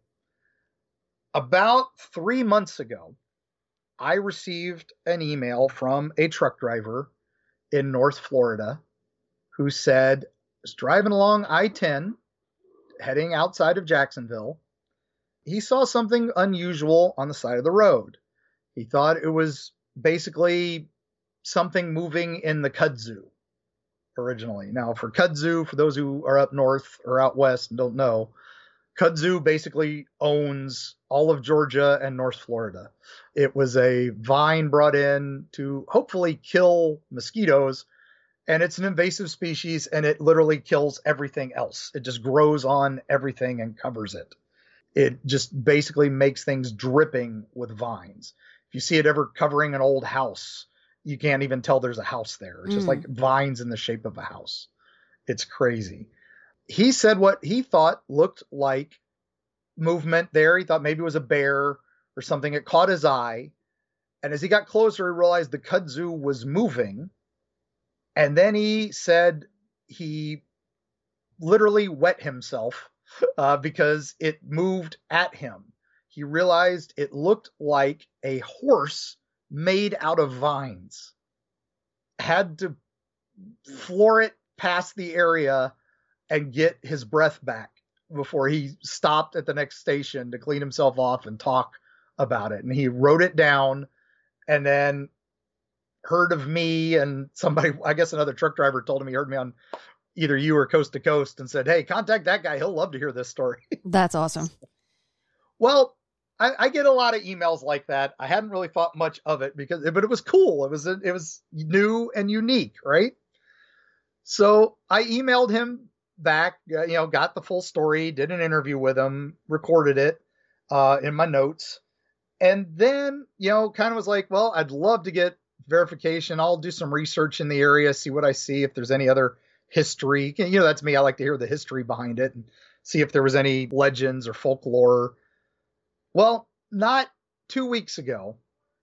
About 3 months ago, I received an email from a truck driver in North Florida who said, was driving along I-10, heading outside of Jacksonville. He saw something unusual on the side of the road. He thought it was basically something moving in the kudzu originally. Now, for kudzu, for those who are up north or out west and don't know, kudzu basically owns all of Georgia and North Florida. It was a vine brought in to hopefully kill mosquitoes, and it's an invasive species, and it literally kills everything else. It just grows on everything and covers it. It just basically makes things dripping with vines. If you see it ever covering an old house, you can't even tell there's a house there. It's just like vines in the shape of a house. It's crazy. He said what he thought looked like movement there. He thought maybe it was a bear or something. It caught his eye. And as he got closer, he realized the kudzu was moving. And then he said he literally wet himself because it moved at him. He realized it looked like a horse made out of vines. Had to floor it past the area and get his breath back before he stopped at the next station to clean himself off and talk about it. And he wrote it down and then heard of me, and somebody, I guess another truck driver told him he heard me on either you or Coast to Coast and said, hey, contact that guy. He'll love to hear this story. That's awesome. Well, I get a lot of emails like that. I hadn't really thought much of it but it was cool. It was new and unique, right? So I emailed him back, got the full story, did an interview with him, recorded it. in my notes. And then, kind of was like, well, I'd love to get verification. I'll do some research in the area, see what I see, if there's any other history. That's me. I like to hear the history behind it and see if there was any legends or folklore. Well, not 2 weeks ago,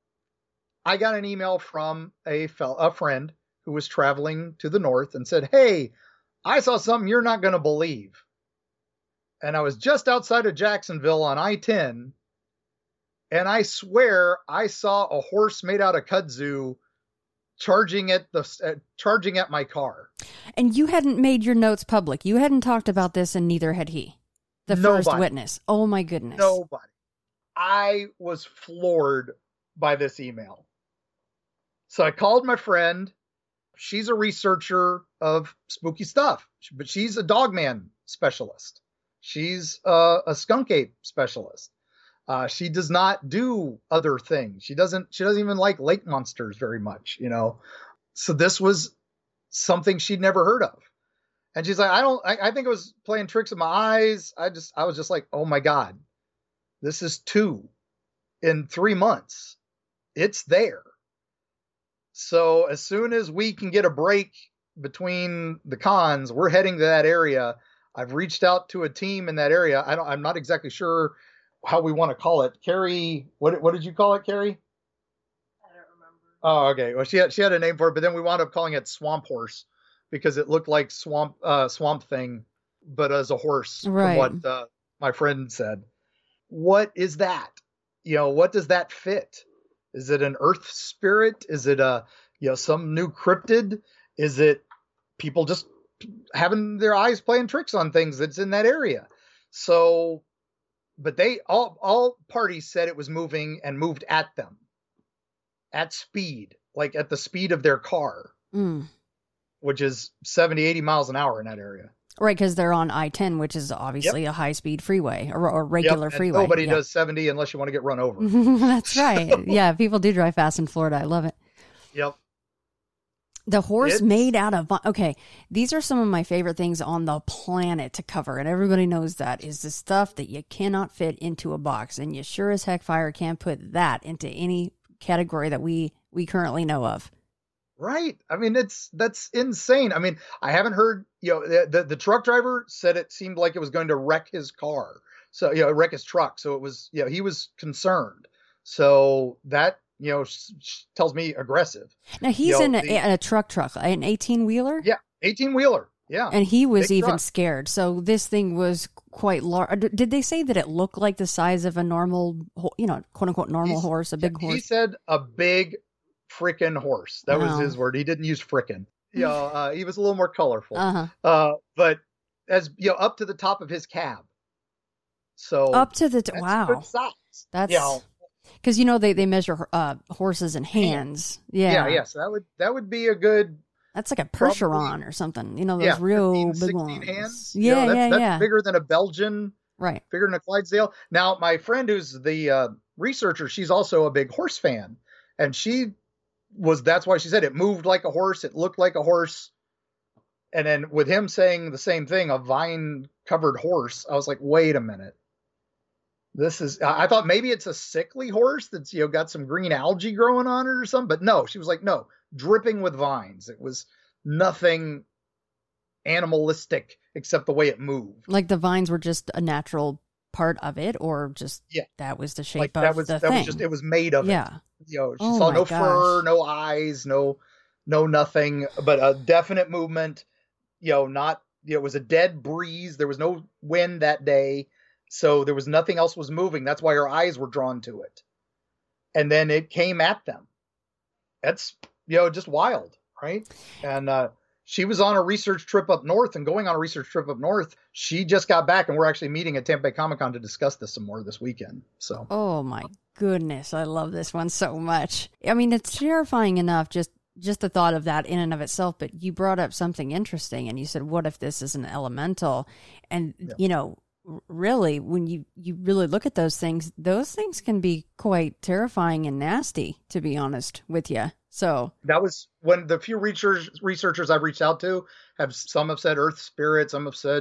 I got an email from a friend who was traveling to the north and said, hey, I saw something you're not going to believe. And I was just outside of Jacksonville on I-10, and I swear I saw a horse made out of kudzu charging at my car. And you hadn't made your notes public. You hadn't talked about this, and neither had he. The first witness. Oh my goodness. Nobody. I was floored by this email. So I called my friend. She's a researcher of spooky stuff, but she's a dogman specialist. She's a skunk ape specialist. She does not do other things. She doesn't even like lake monsters very much, So this was something she'd never heard of. And she's like, I think it was playing tricks with my eyes. I was just like, oh my God, this is 2 in 3 months. It's there. So as soon as we can get a break between the cons, we're heading to that area. I've reached out to a team in that area. I'm not exactly sure how we want to call it. Carrie, what did you call it, Carrie? I don't remember. Oh, okay. Well, she had a name for it, but then we wound up calling it Swamp Horse because it looked like Swamp Thing, but as a horse, right. From what my friend said. What is that? What does that fit? Is it an earth spirit? Is it some new cryptid? Is it people just having their eyes playing tricks on things that's in that area? So, but they all parties said it was moving and moved at them at speed, like at the speed of their car, which is 70, 80 miles an hour in that area. Right, because they're on I-10, which is obviously a high-speed freeway or regular freeway. Nobody does 70 unless you want to get run over. That's right. Yeah, people do drive fast in Florida. I love it. Yep. The horse made out of... Okay, these are some of my favorite things on the planet to cover, and everybody knows that, is the stuff that you cannot fit into a box, and you sure as heck fire can't put that into any category that we currently know of. Right. I mean, that's insane. I mean, I haven't heard, the truck driver said it seemed like it was going to wreck his car. So, wreck his truck. So it was, he was concerned. So that, tells me aggressive. Now he's in a truck, an 18-wheeler? Yeah. 18-wheeler. Yeah. And he was Big even truck. scared. So this thing was quite large. Did they say that it looked like the size of a normal, quote unquote normal horse, a big horse? He said a big frickin' horse. That was his word. He didn't use frickin'. He was a little more colorful. But as up to the top of his cab. So up to the wow. Good size. That's because they measure horses in hands. Yeah. So that would be a good. That's like a Percheron or something. Those real 15, big ones. Hands. Yeah, that's bigger than a Belgian. Right. Bigger than a Clydesdale. Now, my friend who's the researcher, she's also a big horse fan, and that's why she said it moved like a horse. It looked like a horse. And then with him saying the same thing, a vine covered horse, I was like, wait a minute. I thought maybe it's a sickly horse that's, got some green algae growing on it or something. But no, she was like, no, dripping with vines. It was nothing animalistic except the way it moved. Like the vines were just a natural part of it, or just that was the shape of the thing. It was made of it. She saw no fur, no eyes, no nothing, but a definite movement. It was a dead breeze. There was no wind that day, so there was nothing else was moving. That's why her eyes were drawn to it, and then it came at them. That's just wild, right? And she was on a research trip up north, and going on a research trip up north, she just got back, and we're actually meeting at Tampa Bay Comic-Con to discuss this some more this weekend. So, oh my goodness, I love this one so much. I mean, it's terrifying enough just the thought of that in and of itself, but you brought up something interesting, and you said, what if this is an elemental? And, really, when you really look at those things can be quite terrifying and nasty, to be honest with you. So that was when the few researchers I've reached out to some have said earth spirit, some have said,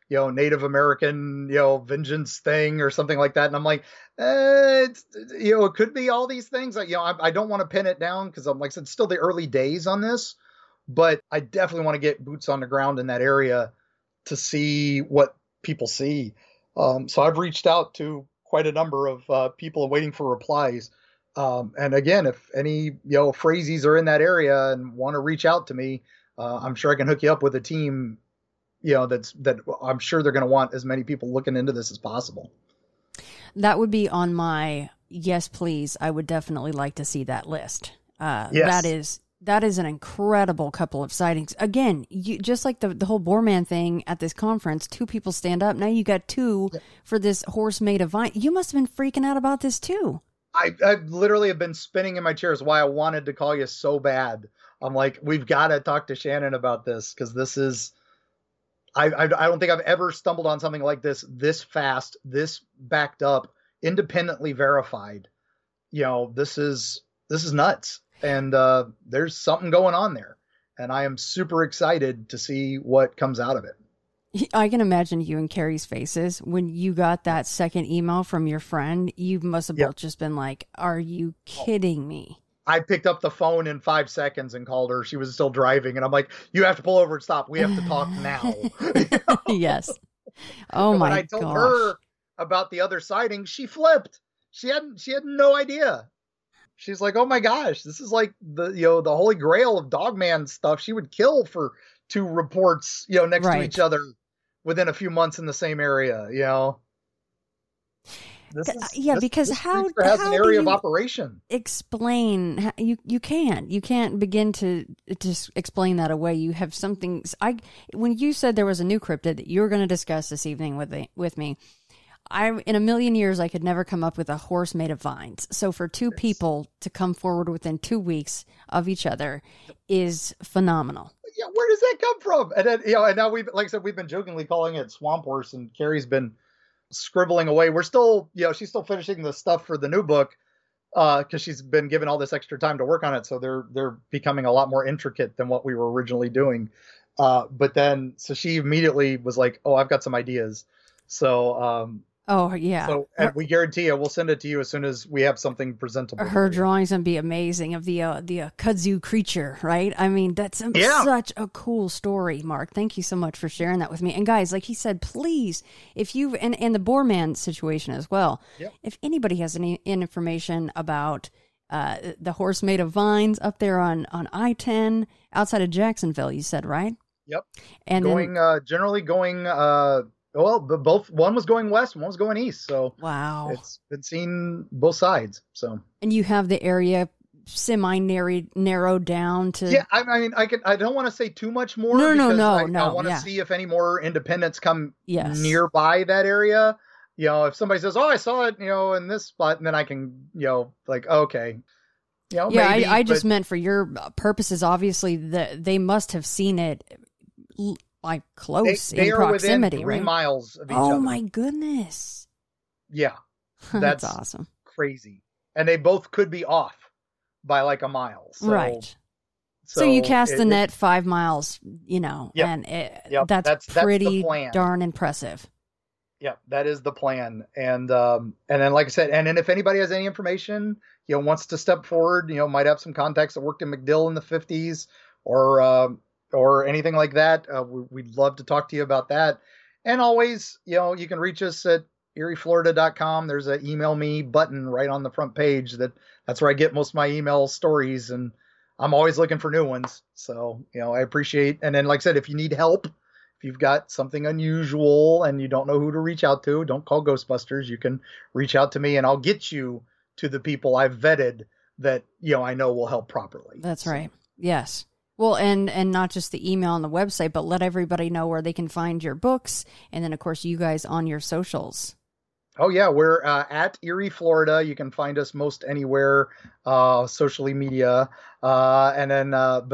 Native American, vengeance thing or something like that. And I'm like, it could be all these things. Like, I don't want to pin it down because I'm like I said, still the early days on this, but I definitely want to get boots on the ground in that area to see what people see. So I've reached out to quite a number of people waiting for replies. And again, if any, phrases are in that area and want to reach out to me, I'm sure I can hook you up with a team, that I'm sure they're going to want as many people looking into this as possible. That would be on my yes, please. I would definitely like to see that list. Yes. That is an incredible couple of sightings. Again, just like the whole Boorman thing at this conference, 2 people stand up. Now you got 2 for this horse made of vine. You must have been freaking out about this too. I literally have been spinning in my chair. Is why I wanted to call you so bad. I'm like, we've got to talk to Shannon about this because this is. I don't think I've ever stumbled on something like this fast, this backed up, independently verified. This is nuts, and there's something going on there, and I am super excited to see what comes out of it. I can imagine you and Carrie's faces when you got that second email from your friend. You must have both just been like, "Are you kidding me?" I picked up the phone in 5 seconds and called her. She was still driving. And I'm like, you have to pull over and stop. We have to talk now. Yes. Oh my God. When I told her about the other sighting, she flipped. She had no idea. She's like, oh my gosh, this is like the holy grail of Dogman stuff. She would kill for 2 reports, next to each other within a few months in the same area, Because how has an area of operation. Explain you can't begin to explain that away. You have something. When you said there was a new cryptid that you were going to discuss this evening with me, in a million years I could never come up with a horse made of vines. So for 2 people to come forward within 2 weeks of each other is phenomenal. Yeah, where does that come from? And then and now we've been jokingly calling it swamp horse, and Carrie's been scribbling away. We're still, she's still finishing the stuff for the new book because she's been given all this extra time to work on it. So they're becoming a lot more intricate than what we were originally doing. But then, so she immediately was like, "Oh, I've got some ideas." So, oh yeah. So, and we guarantee you, we'll send it to you as soon as we have something presentable. Her drawings gonna be amazing of the kudzu creature, right? I mean, that's such a cool story, Mark. Thank you so much for sharing that with me. And guys, like he said, please, if you and the Boorman situation as well, if anybody has any information about the horse made of vines up there on I-10 outside of Jacksonville, you said, right? Yep. And generally going. Well, both, one was going west, one was going east. So wow, it's been seen both sides. So, and you have the area narrowed down to. Yeah, I mean, I don't want to say too much more. No. I want to see if any more independents come nearby that area. If somebody says, "Oh, I saw it," in this spot, and then I can, okay. Maybe, I just meant for your purposes. Obviously, they must have seen it. Like close they in are proximity, within 3 right? miles of each other. Oh my goodness! Yeah, that's awesome, crazy, and they both could be off by like a mile. So, right. So you cast the net 5 miles, and that's pretty darn impressive. Yeah, that is the plan, and then like I said, and then if anybody has any information, wants to step forward, might have some contacts that worked in MacDill in the 50s, or anything like that, we'd love to talk to you about that. And always, you can reach us at erieflorida.com. There's an email me button right on the front page. That's where I get most of my email stories, and I'm always looking for new ones. So, I appreciate. And then, like I said, if you need help, if you've got something unusual and you don't know who to reach out to, don't call Ghostbusters. You can reach out to me, and I'll get you to the people I've vetted that, I know will help properly. That's right. Yes. Well, and not just the email on the website, but let everybody know where they can find your books. And then, of course, you guys on your socials. Oh, yeah. We're at Erie, Florida. You can find us most anywhere, socially media. And then,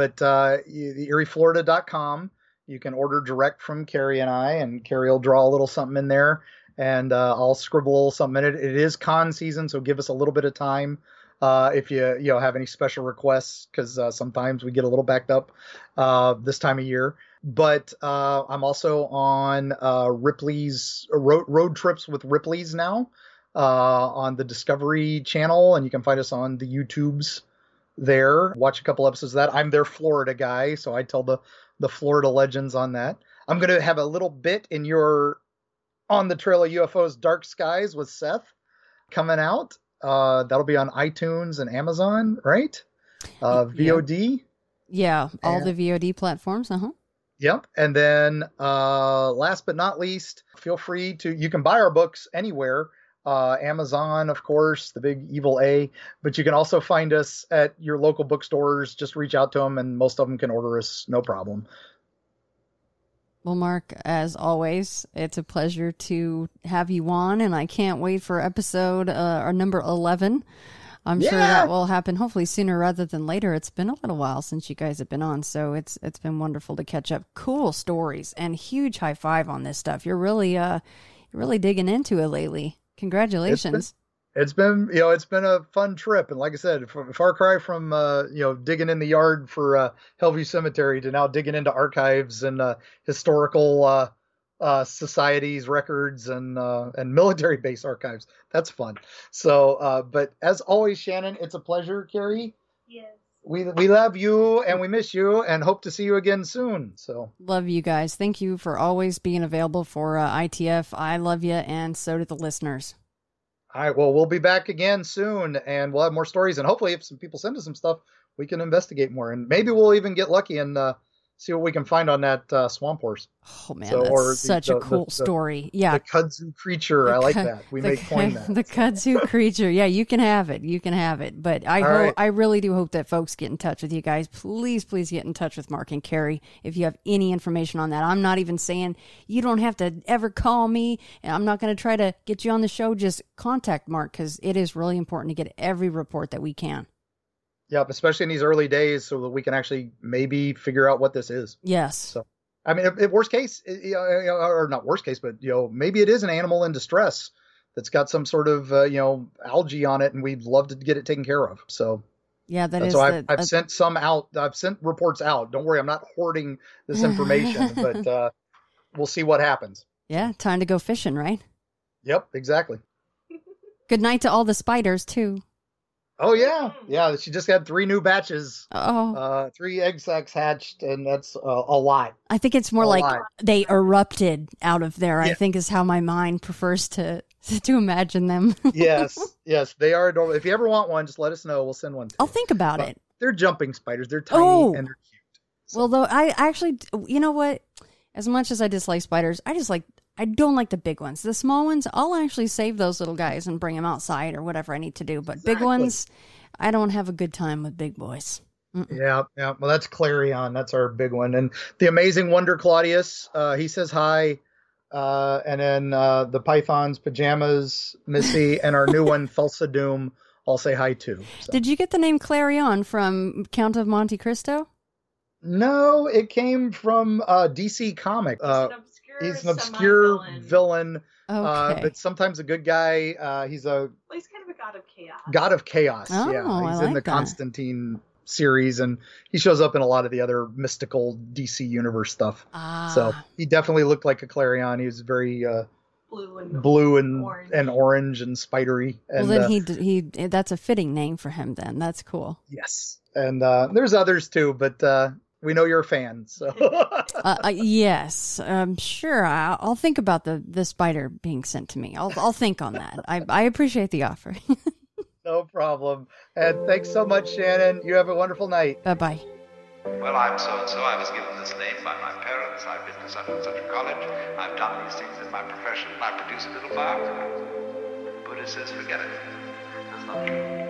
erieflorida.com. You can order direct from Carrie and I, and Carrie will draw a little something in there, and I'll scribble a little something in it. It is con season, so give us a little bit of time. If you have any special requests, because sometimes we get a little backed up this time of year. But I'm also on Ripley's Road Trips with Ripley's now on the Discovery Channel, and you can find us on the YouTubes there. Watch a couple episodes of that. I'm their Florida guy, so I tell the Florida legends on that. I'm going to have a little bit in your On the Trail of UFOs Dark Skies with Seth coming out. That'll be on iTunes and Amazon, right? VOD. Yeah, all the VOD platforms. Yep. And then last but not least, feel free you can buy our books anywhere. Amazon, of course, the big evil A, but you can also find us at your local bookstores. Just reach out to them and most of them can order us, no problem. Well, Mark, as always, it's a pleasure to have you on, and I can't wait for episode or number 11. I'm sure that will happen hopefully sooner rather than later. It's been a little while since you guys have been on, so it's been wonderful to catch up. Cool stories and huge high five on this stuff. You're really digging into it lately. Congratulations. It's been a fun trip, and like I said, far cry from digging in the yard for Hellview Cemetery to now digging into archives and historical societies, records, and military base archives. That's fun. So, but as always, Shannon, it's a pleasure. Carrie, Yes. we love you and we miss you and hope to see you again soon. So love you guys. Thank you for always being available for ITF. I love you, and so do the listeners. all right, well, we'll be back again soon, and we'll have more stories. And hopefully, if some people send us some stuff, we can investigate more. And maybe we'll even get lucky and see what we can find on that swamp horse. Oh, man, that's such a cool story. Yeah. The kudzu creature. I like that. We may coin that. The kudzu creature. Yeah, you can have it. You can have it. But I really do hope that folks get in touch with you guys. Please, please get in touch with Mark and Carrie if you have any information on that. I'm not even saying you don't have to ever call me, and I'm not going to try to get you on the show. Just contact Mark, because it is really important to get every report that we can. Yep, especially in these early days, so that we can actually maybe figure out what this is. Yes. So, I mean, if worst case, or not worst case, but maybe it is an animal in distress that's got some sort of algae on it, and we'd love to get it taken care of. So yeah, so I've sent some out. I've sent reports out. Don't worry, I'm not hoarding this information, but we'll see what happens. Yeah, time to go fishing, right? Yep, exactly. Good night to all the spiders too. Oh, yeah. She just had 3 new batches. 3 egg sacs hatched, and that's a lot. I think it's more like they erupted out of there, I think is how my mind prefers to imagine them. Yes, they are adorable. If you ever want one, just let us know. We'll send one to you. I'll think about it. They're jumping spiders. They're tiny and they're cute. So. Well, though, I actually, you know what? As much as I dislike spiders, I don't like the big ones. The small ones, I'll actually save those little guys and bring them outside or whatever I need to do. But big ones, I don't have a good time with big boys. Yeah. Well, that's Clarion. That's our big one. And the amazing Wonder Claudius, he says hi. And then the Python's Pajamas, Missy, and our new one, Thulsa Doom, all say hi too. So. Did you get the name Clarion from Count of Monte Cristo? No, it came from DC Comic. He's an obscure villain, but sometimes a good guy. He's kind of a god of chaos. God of chaos. Oh, yeah, he's in the Constantine series, and he shows up in a lot of the other mystical DC universe stuff. So he definitely looked like a Clarion. He was very blue and orange and spidery. And, well, then he that's a fitting name for him. Then that's cool. Yes, and there's others too, but. We know you're a fan, so. Yes, sure. I'll think about the spider being sent to me. I'll think on that. I appreciate the offer. No problem. And thanks so much, Shannon. You have a wonderful night. Bye-bye. Well, I'm so-and-so. I was given this name by my parents. I've been to such and such a college. I've done these things in my profession. I produce a little biography. Buddha says, forget it. That's not true.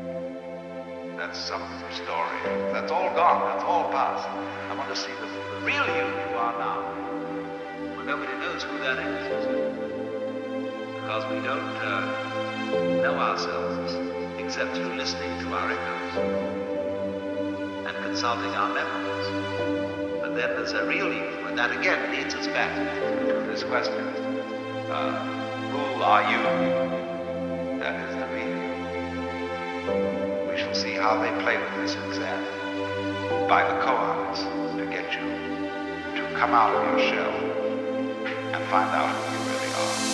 That's some story. That's all gone. That's all past. I want to see the real you are now. Well, nobody knows who that is. Because we don't know ourselves except through listening to our echoes and consulting our memories. But then there's a real you, and that again leads us back to this question. Who are you? That is the real you. We shall see how they play with this exam by the koans to get you to come out of your shell and find out who you really are.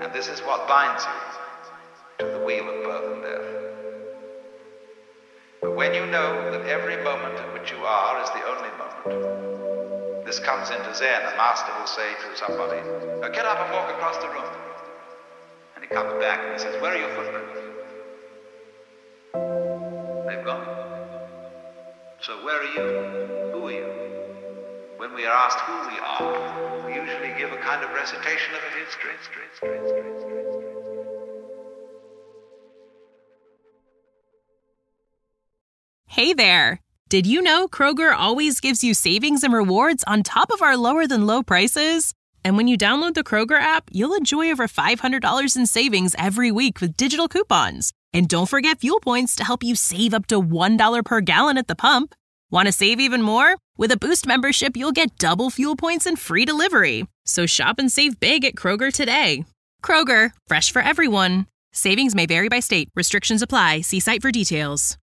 And this is what binds you to the wheel of birth and death. But when you know that every moment in which you are is the only moment, this comes into Zen. A master will say to somebody, "Now get up and walk across the room." And he comes back and he says, "Where are your footprints?" They've gone. So where are you? Who are you? When we are asked who we are, we usually give a kind of recitation of a history. Hey there! Did you know Kroger always gives you savings and rewards on top of our lower-than-low prices? And when you download the Kroger app, you'll enjoy over $500 in savings every week with digital coupons. And don't forget fuel points to help you save up to $1 per gallon at the pump. Want to save even more? With a Boost membership, you'll get double fuel points and free delivery. So shop and save big at Kroger today. Kroger, fresh for everyone. Savings may vary by state. Restrictions apply. See site for details.